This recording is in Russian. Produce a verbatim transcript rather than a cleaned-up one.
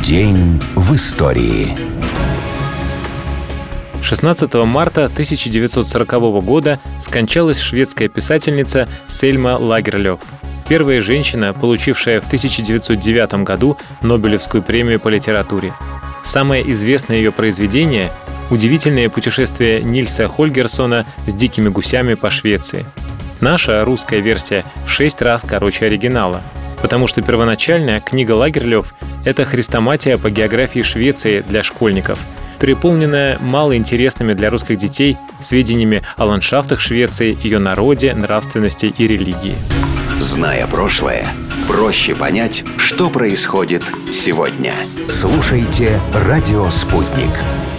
День в истории. шестнадцатого марта тысяча девятьсот сорокового года скончалась шведская писательница Сельма Лагерлёф, первая женщина, получившая в тысяча девятьсот девятом году Нобелевскую премию по литературе. Самое известное ее произведение — удивительное путешествие Нильса Хольгерсона с дикими гусями по Швеции. Наша русская версия в шесть раз короче оригинала, потому что первоначальная книга Лагерлёф — это хрестоматия по географии Швеции для школьников, переполненная малоинтересными для русских детей сведениями о ландшафтах Швеции, ее народе, нравственности и религии. Зная прошлое, проще понять, что происходит сегодня. Слушайте «Радио Спутник».